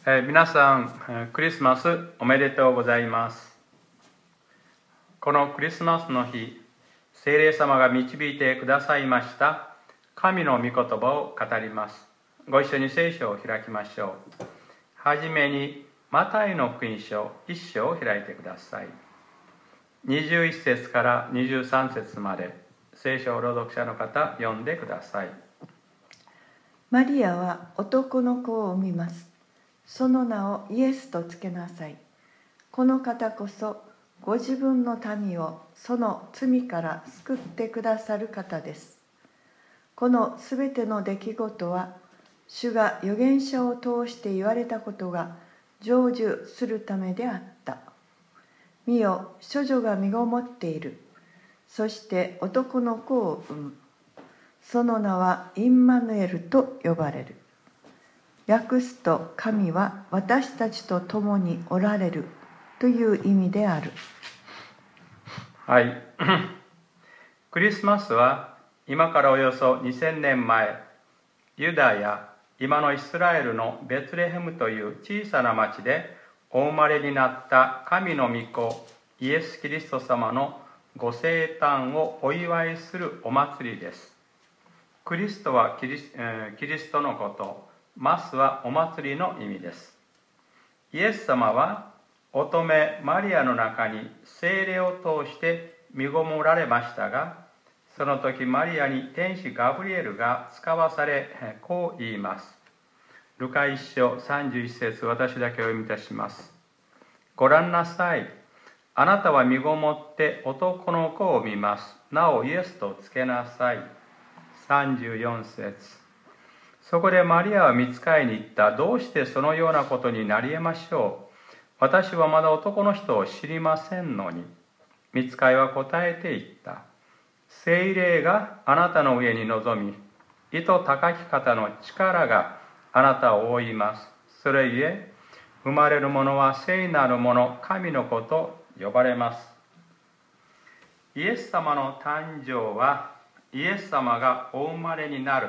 皆さん、クリスマスおめでとうございます。このクリスマスの日、聖霊様が導いてくださいました神の御言葉を語ります。ご一緒に聖書を開きましょう。はじめにマタイの福音書1章を開いてください。21節から23節まで、聖書を朗読者の方、読んでください。 マリアは男の子を産みます。その名をイエスとつけなさい。この方こそご自分の民をその罪から救ってくださる方です。このすべての出来事は、主が預言者を通して言われたことが成就するためであった。見よ、処女が身ごもっている。そして男の子を産む。その名はインマヌエルと呼ばれる。訳すと、神は私たちと共におられるという意味である。 はい。クリスマスは今からおよそ2000年前、ユダヤ、今のイスラエルのベツレヘムという小さな町でお生まれになった神の御子イエス・キリスト様のご生誕をお祝いするお祭りです。クリストはキリストのこと、マスはお祭りの意味です。イエス様は乙女マリアの中に聖霊を通して身ごもられましたが、その時マリアに天使ガブリエルが使わされ、こう言います。ルカ1章31節、私だけお読みいたします。ご覧なさい。あなたは身ごもって男の子を見ます。なおイエスとつけなさい。34節。そこでマリアは御使いに言った。どうしてそのようなことになり得ましょう。私はまだ男の人を知りませんのに。御使いは答えて言った。聖霊があなたの上に臨み、意図高き方の力があなたを覆います。それゆえ、生まれる者は聖なる者、神の子と呼ばれます。イエス様の誕生は、イエス様がお生まれになる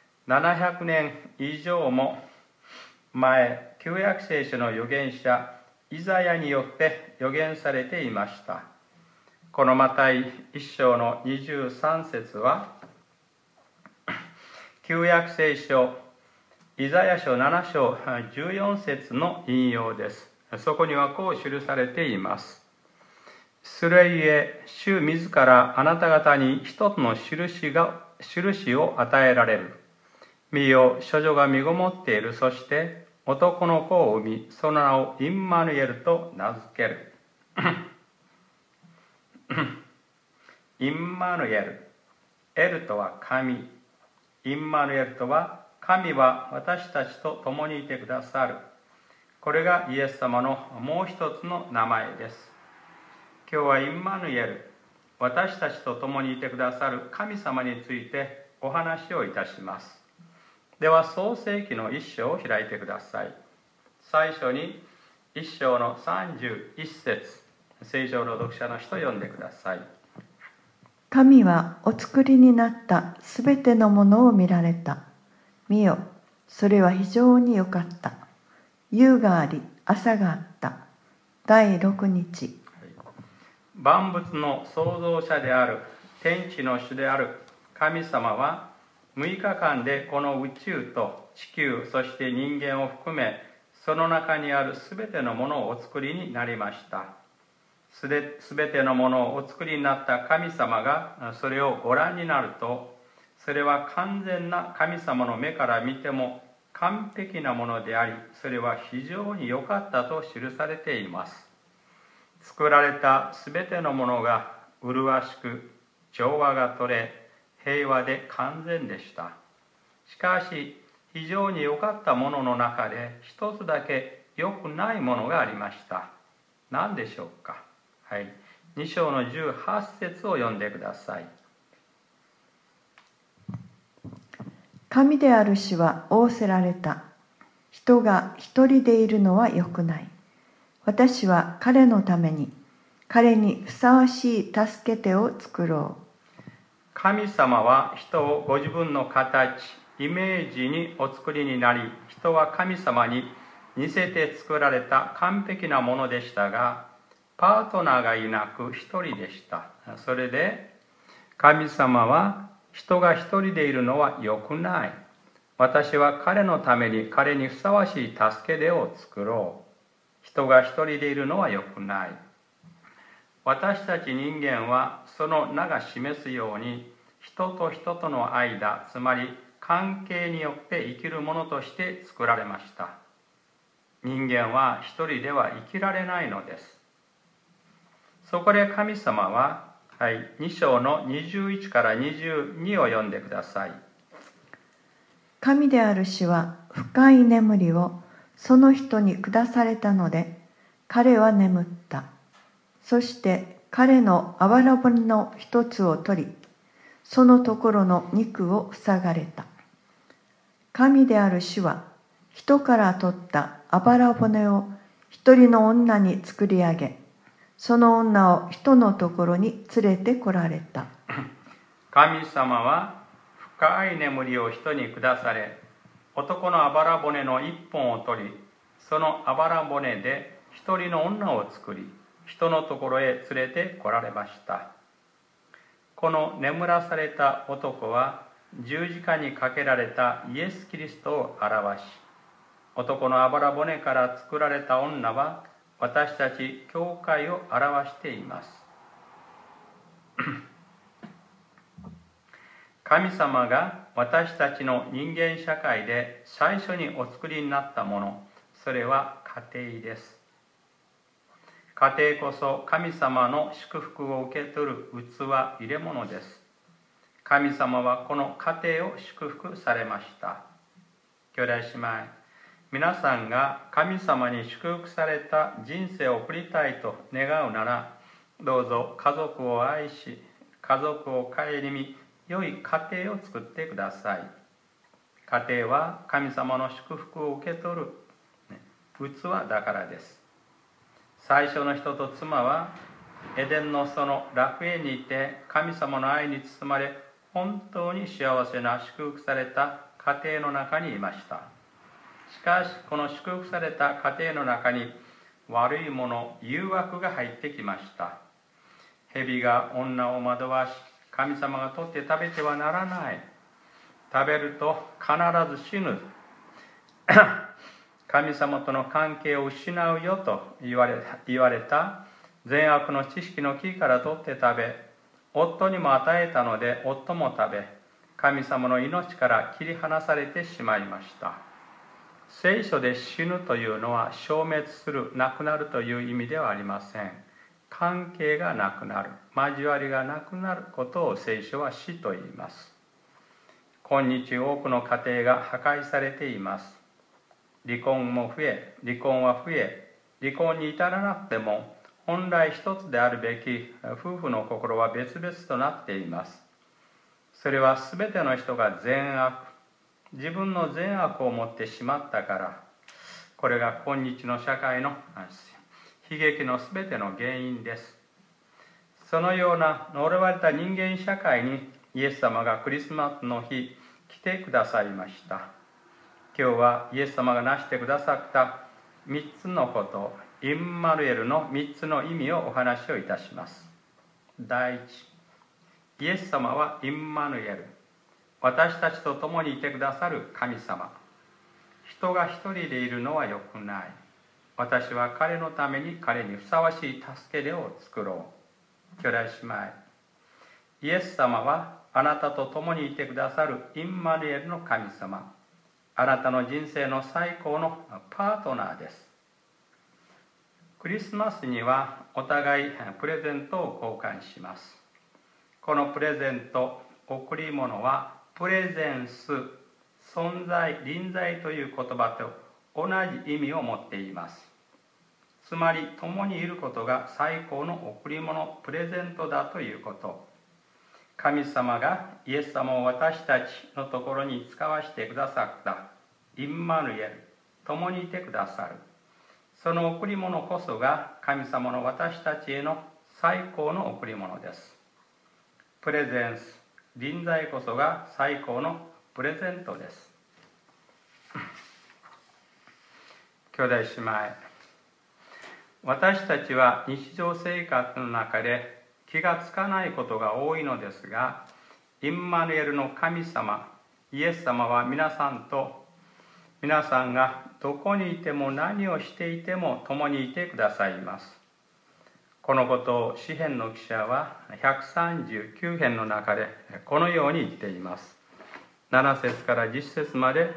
700年以上も前、旧約聖書の預言者イザヤによって預言されていました。このマタイ1章の23節は、旧約聖書イザヤ書7章14節の引用です。そこにはこう記されています。それゆえ、主自らあなた方に一つの印を与えられる。見よ、処女が身ごもっている。そして男の子を産み、その名をインマヌエルと名付ける。インマヌエル。エルとは神。インマヌエルとは、神は私たちと共にいてくださる。これがイエス様のもう一つの名前です。今日はインマヌエル、私たちと共にいてくださる神様についてお話をいたします。では創世記の1章を開いてください。最初に1章の31節、聖書朗読者の人読んでください。 神はお作りになったすべてのものを見られた。見よ、それは非常に良かった。夕があり、朝があった。第6日。 万物の創造者である天地の主である神様は6日間でこの宇宙と地球、そして人間を含めその中にあるすべてのものをお作りになりました。すべてのものをお作りになった神様がそれをご覧になると、それは完全な神様の目から見ても完璧なものであり、それは非常に良かったと記されています。作られたすべてのものが麗しく、調和が取れ、平和で完全でした。しかし、非常に良かったものの中で一つだけ良くないものがありました。何でしょうか。はい。2章の18節を読んでください。 神である主は仰せられた。人が一人でいるのは良くない。私は彼のために、彼にふさわしい助け手を作ろう。 神様は人をご自分の形、イメージにお作りになり、人は神様に似せて作られた完璧なものでしたが、パートナーがいなく一人でした。それで神様は、人が一人でいるのは良くない。私は彼のために彼にふさわしい助け手を作ろう。人が一人でいるのは良くない。私たち人間はその名が示すように、人と人との間、つまり関係によって生きるものとして作られました。人間は一人では生きられないのです。そこで神様は、2章の21から22を読んでください。 神である主は深い眠りをその人に下されたので、彼は眠った。そして彼のあばら骨の一つを取り、そのところの肉を塞がれた。神である主は人から取ったあばら骨を一人の女に作り上げ、その女を人のところに連れてこられた。 神様は深い眠りを人に下され、男のあばら骨の一本を取り、そのあばら骨で一人の女を作り、人のところへ連れてこられました。この眠らされた男は十字架にかけられたイエス・キリストを表し、男のあばら骨から作られた女は私たち教会を表しています。神様が私たちの人間社会で最初にお作りになったもの、それは家庭です。家庭こそ神様の祝福を受け取る器、入れ物です。神様はこの家庭を祝福されました。兄弟姉妹、皆さんが神様に祝福された人生を送りたいと願うなら、どうぞ家族を愛し、家族を顧み、良い家庭を作ってください。家庭は神様の祝福を受け取る器だからです。最初の人と妻はエデンの園楽園にいて、神様の愛に包まれ、本当に幸せな祝福された家庭の中にいました。しかしこの祝福された家庭の中に悪いもの、誘惑が入ってきました。蛇が女を惑わし、神様が取って食べてはならない。食べると必ず死ぬ。神様との関係を失うよと言われた善悪の知識の木から取って食べ、夫にも与えたので夫も食べ、神様の命から切り離されてしまいました。聖書で死ぬというのは消滅する、なくなるという意味ではありません。関係がなくなる、交わりがなくなることを聖書は死と言います。今日多くの家庭が破壊されています。離婚は増え、離婚に至らなくても本来一つであるべき夫婦の心は別々となっています。それはすべての人が自分の善悪を持ってしまったから。これが今日の社会の悲劇のすべての原因です。そのような呪われた人間社会にイエス様がクリスマスの日来てくださいました。今日はイエス様がなしてくださった3つのこと、インマヌエルの3つの意味をお話をいたします。第一、イエス様はインマヌエル、私たちと共にいてくださる神様。人が一人でいるのは良くない。私は彼のために彼にふさわしい助け手を作ろう。兄弟姉妹、イエス様はあなたと共にいてくださるインマヌエルの神様。あなたの人生の最高のパートナーです。クリスマスにはお互いプレゼントを交換します。このプレゼント、贈り物はプレゼンス、存在、臨在という言葉と同じ意味を持っています。つまり共にいることが最高の贈り物、プレゼントだということ。神様がイエス様を私たちのところに使わしてくださったインマヌエル、共にいてくださる。その贈り物こそが神様の私たちへの最高の贈り物です。プレゼンス、臨在こそが最高のプレゼントです。兄兄弟姉妹、私たちは日常生活の中で気がつかないことが多いのですが、インマヌエルの神様、イエス様は皆さんがどこにいても何をしていても共にいてくださいます。このことを詩編の記者は139編の中でこのように言っています。7節から10節まで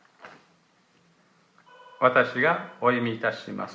私がお読みいたします。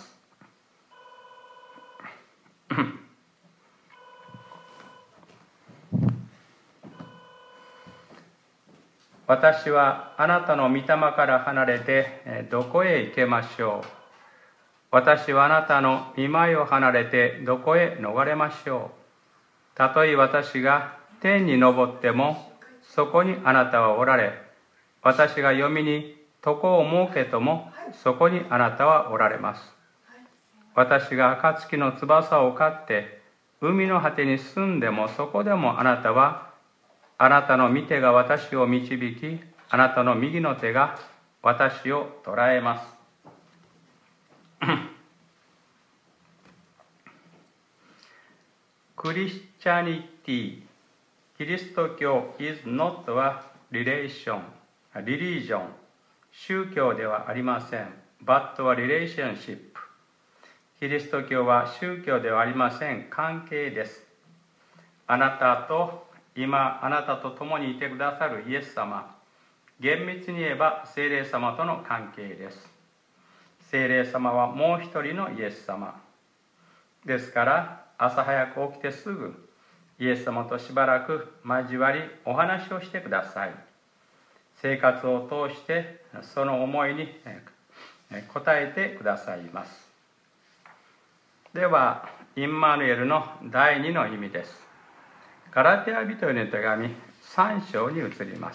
私はあなたの御霊から離れてどこへ行けましょう。私はあなたの御前を離れてどこへ逃れましょう。たとえ私が天に昇ってもそこにあなたはおられ、私が読みに床を設けともそこにあなたはおられます。私が暁の翼を飼って海の果てに住んでもそこでもあなたの御手が私を導き、あなたの右の手が私を捕らえます。クリスチャニティ、キリスト教 is not a religion、宗教ではありません。but a relationship。キリスト教は宗教ではありません。関係です。今あなたと共にいてくださるイエス様、厳密に言えば聖霊様との関係です。聖霊様はもう一人のイエス様ですから、朝早く起きてすぐイエス様としばらく交わりお話をしてください。生活を通してその思いに応えてくださいます。では、インマヌエルの第2の意味です。ガラテヤ人への手紙3章に移ります。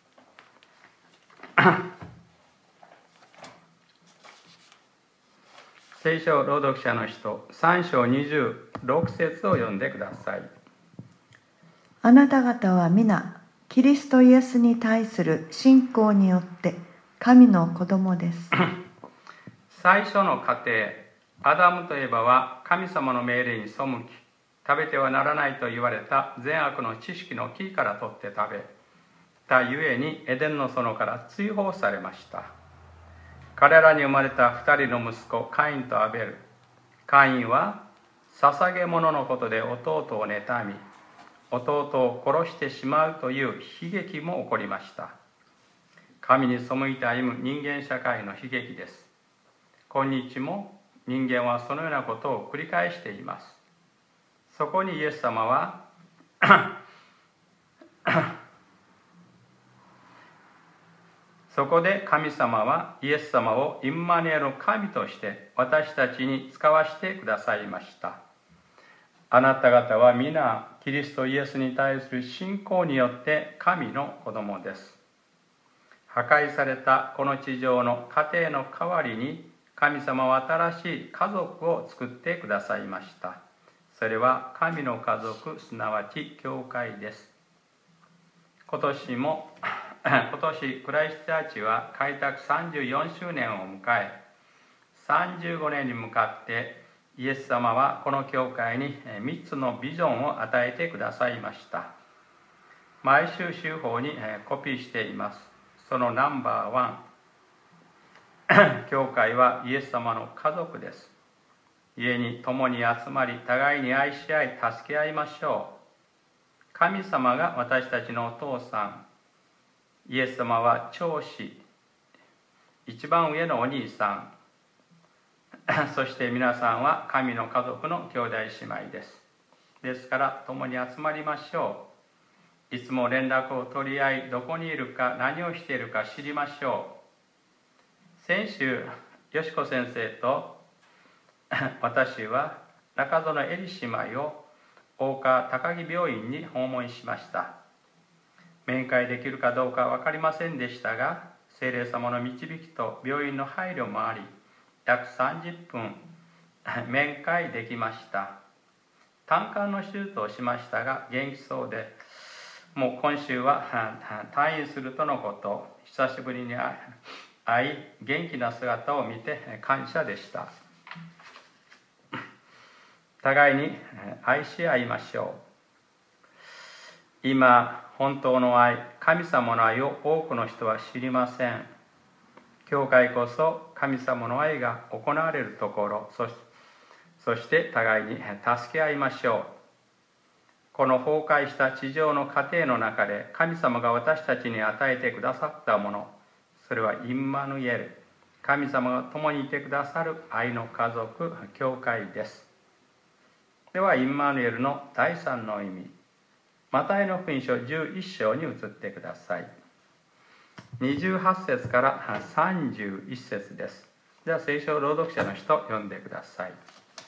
聖書朗読者の人、3章26節を読んでください。 あなた方は皆キリストイエスに対する信仰によって神の子供です。 最初の家庭、アダムとエバは神様の命令に背き、食べてはならないと言われた善悪の知識の木から取って食べたゆえにエデンの園から追放されました。彼らに生まれた2人の息子、カインとアベル。カインは捧げ物のことで弟を妬み、弟を殺してしまうという悲劇も起こりました。神に背いて歩む人間社会の悲劇です。今日も人間はそのようなことを繰り返しています。そこにイエス様はそこで神様はイエス様をインマヌエルの神として私たちに使わしてくださいました。あなた方は皆キリストイエスに対する信仰によって神の子供です。破壊されたこの地上の家庭の代わりに神様は新しい家族を作ってくださいました。それは神の家族、すなわち教会です。今年クライストチャーチは開拓34周年を迎え、35年に向かってイエス様はこの教会に3つのビジョンを与えてくださいました。毎週週報にコピーしています。そのナンバー1、教会はイエス様の家族です。家に共に集まり、互いに愛し合い、助け合いましょう。神様が私たちのお父さん、イエス様は長子、一番上のお兄さん、そして皆さんは神の家族の兄弟姉妹です。ですから共に集まりましょう。いつも連絡を取り合い、どこにいるか何をしているか知りましょう。先週、よしこ先生と私は中園エリ姉妹を大川高木病院に訪問しました。面会できるかどうか分かりませんでしたが、聖霊様の導きと病院の配慮もあり、約30分面会できました。胆管の手術をしましたが元気そうで、もう今週は退院するとのこと。久しぶりに愛、元気な姿を見て感謝でした。互いに愛し合いましょう。今、本当の愛、神様の愛を多くの人は知りません。教会こそ神様の愛が行われるところ、そして互いに助け合いましょう。この崩壊した地上の家庭の中で神様が私たちに与えてくださったもの、それはインマヌエル、神様が共にいてくださる愛の家族、教会です。では、インマヌエルの第3の意味、マタイの福音書11章に移ってください。28節から31節です。では、聖書朗読者の人、読んでください。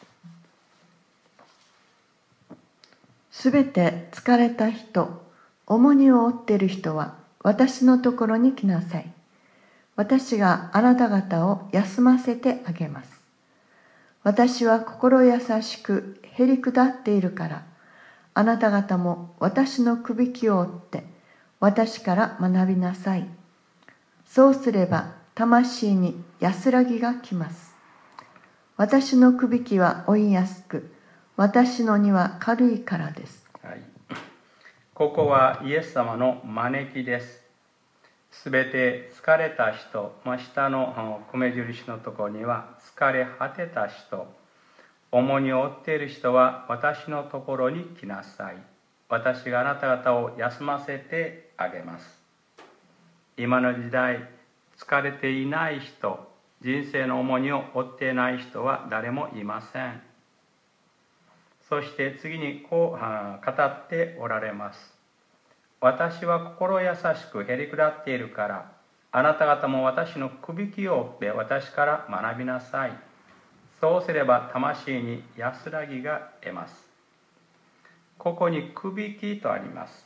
すべて疲れた人、重荷を負っている人は、私のところに来なさい。私があなた方を休ませてあげます。私は心優しくへりくだっているから、あなた方も私のくびきを追って、私から学びなさい。そうすれば、魂に安らぎがきます。私のくびきは負いやすく、私の荷は軽いからです。 はい、ここはイエス様の招きです。すべて疲れた人、下の米印のところには疲れ果てた人、重荷を負っている人は私のところに来なさい。私があなた方を休ませてあげます。今の時代、疲れていない人、人生の重荷を負っていない人は誰もいません。そして次にこう語っておられます。私は心優しくへりくだっているから、あなた方も私のくびきを追って私から学びなさい。そうすれば魂に安らぎが得ます。ここにくびきとあります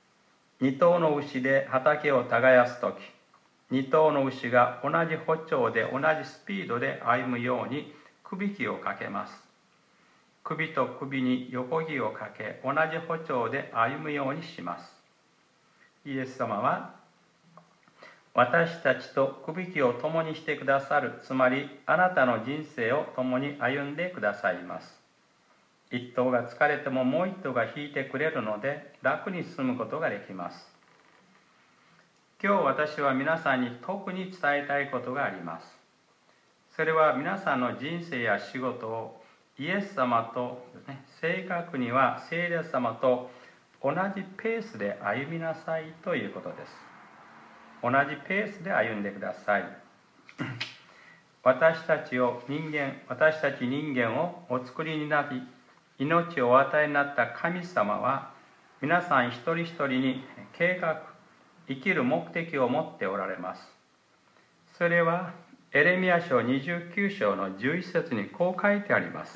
。2頭の牛で畑を耕すとき、2頭の牛が同じ歩調で同じスピードで歩むようにくびきをかけます。首と首に横木をかけ、同じ歩調で歩むようにします。イエス様は私たちとくびきを共にしてくださる、つまりあなたの人生を共に歩んでくださいます。一頭が疲れてももう一頭が引いてくれるので楽に進むことができます。今日私は皆さんに特に伝えたいことがあります。それは皆さんの人生や仕事をイエス様と、正確には聖霊様と同じペースで歩みなさいということです。同じペースで歩んでください。私たち人間をお作りになり、命をお与えになった神様は、皆さん一人一人に計画、生きる目的を持っておられます。それはエレミヤ書29章の11節にこう書いてあります。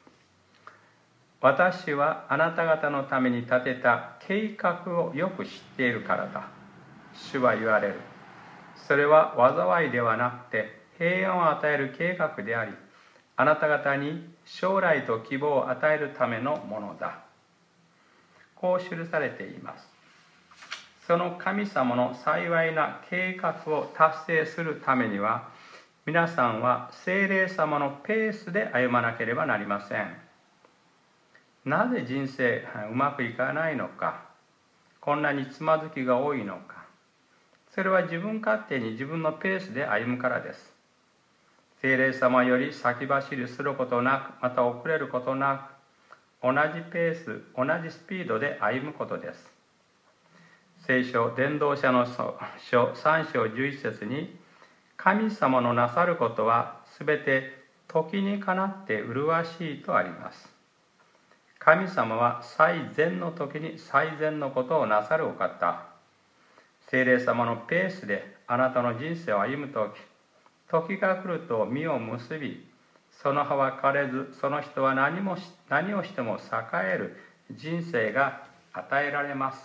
私はあなた方のために立てた計画をよく知っているからだ。主は言われる。それは災いではなくて平安を与える計画であり、あなた方に将来と希望を与えるためのものだ。こう記されています。その神様の幸いな計画を達成するためには、皆さんは聖霊様のペースで歩まなければなりません。なぜ人生うまくいかないのか、こんなにつまずきが多いのか、それは自分勝手に自分のペースで歩むからです。聖霊様より先走りすることなく、また遅れることなく、同じペース、同じスピードで歩むことです。聖書伝道者の書3章11節に、神様のなさることはすべて時にかなって麗しいとあります。神様は最善の時に最善のことをなさるお方。聖霊様のペースであなたの人生を歩む時が来ると実を結び、その葉は枯れず、その人は何をしても栄える人生が与えられます。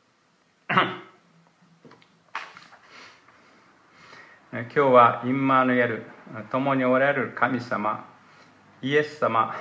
今日はインマヌエル、共におられる神様、イエス様、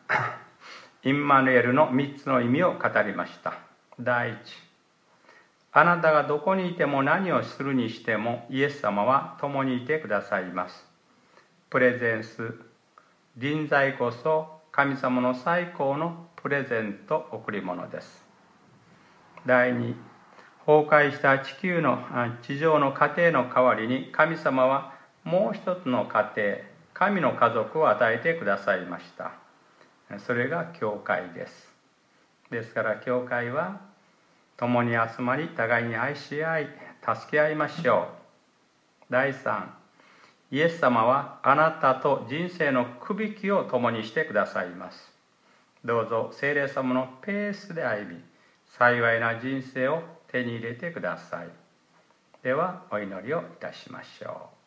インマヌエルの3つの意味を語りました。第一、 あなたがどこにいても何をするにしてもイエス様は共にいてくださいます。プレゼンス、臨在こそ神様の最高のプレゼント贈り物です。第2、崩壊した地上の家庭の代わりに神様はもう一つの家庭、神の家族を与えてくださいました。それが教会です。ですから教会は共に集まり互いに愛し合い助け合いましょう。第3、イエス様はあなたと人生のくびきを共にしてくださいます。どうぞ聖霊様のペースで歩み、幸いな人生を手に入れてください。ではお祈りをいたしましょう。